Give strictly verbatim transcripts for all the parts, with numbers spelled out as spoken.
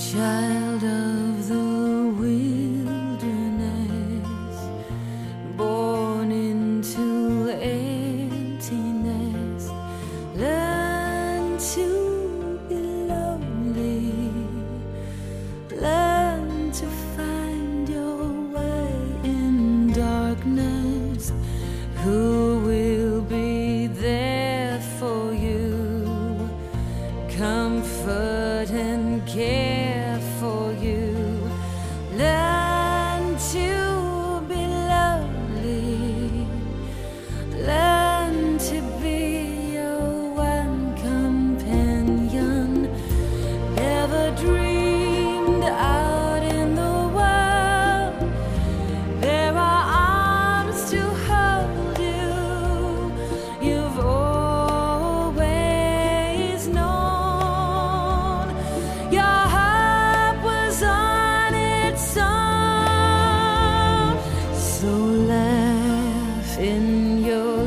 Child of the wilderness, born into emptiness, learn to be lonely, learn to find your way in darkness. Who will be there for you, comfort and care for you? Learn to be lonely, learn to be your one companion. Never dreamed out in the world there are arms to hold you. You've always known your heart was on its own. So laugh in your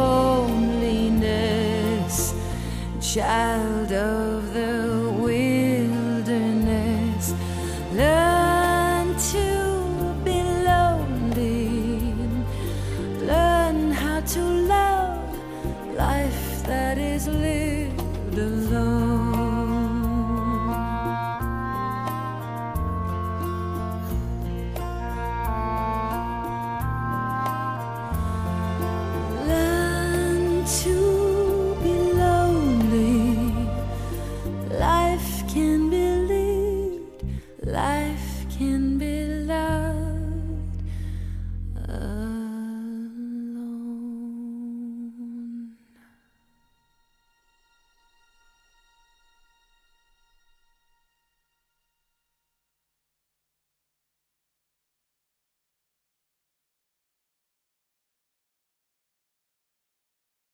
loneliness, child of the wilderness. Learn to be lonely, learn how to love life that is lived alone.